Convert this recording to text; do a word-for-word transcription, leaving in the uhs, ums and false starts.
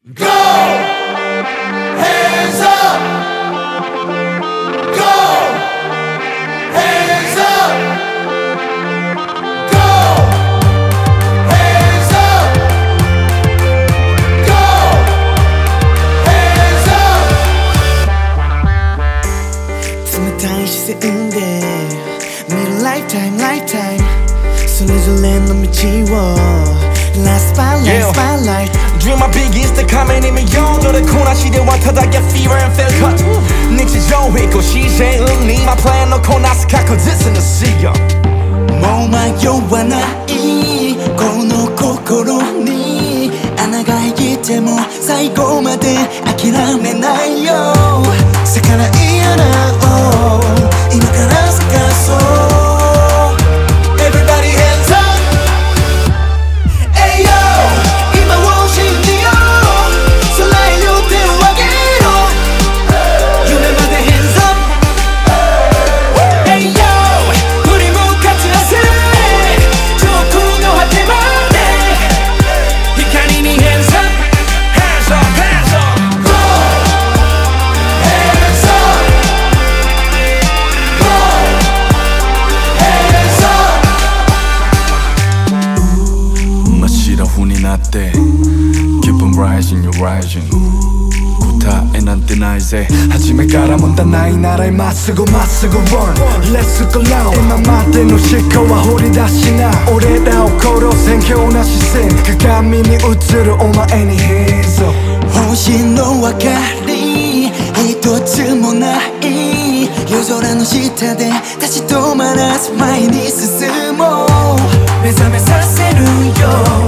Go! Hands up! Go! Hands up! Go! Hands up! Go! Hands up! 冷たい視線で見る Lifetime, Lifetime それぞれの道を Last spotlight, spotlight Dream my biggest 때 가면이면 영어를 코나 시대와 타닥여 fever and feel cut日常있고 시제응리 my plan 놓고 나서 갖고 this in the sea もう迷わないこの心に穴が開いても最後まで諦めないよ逆らい穴を今から探そうEverybody hands up Hey yo 今を信じよう空へ両手を上げろ夢まで hands up Hey yo 振り向かず焦れ上空の果てまで光に hands up Hands up, hands up Go Hands up Go Hands up 真っ白風になって Keep on rising, you're rising 答えなんてないぜ初めから問題ないならまっすぐまっすぐ Run Let's go round 今までの思考は掘り出しな俺らを殺せん強な視線鏡に映るお前に Hands up 星の明かり一つもない夜空の下で立ち止まらず前に進もう目覚めさせるよ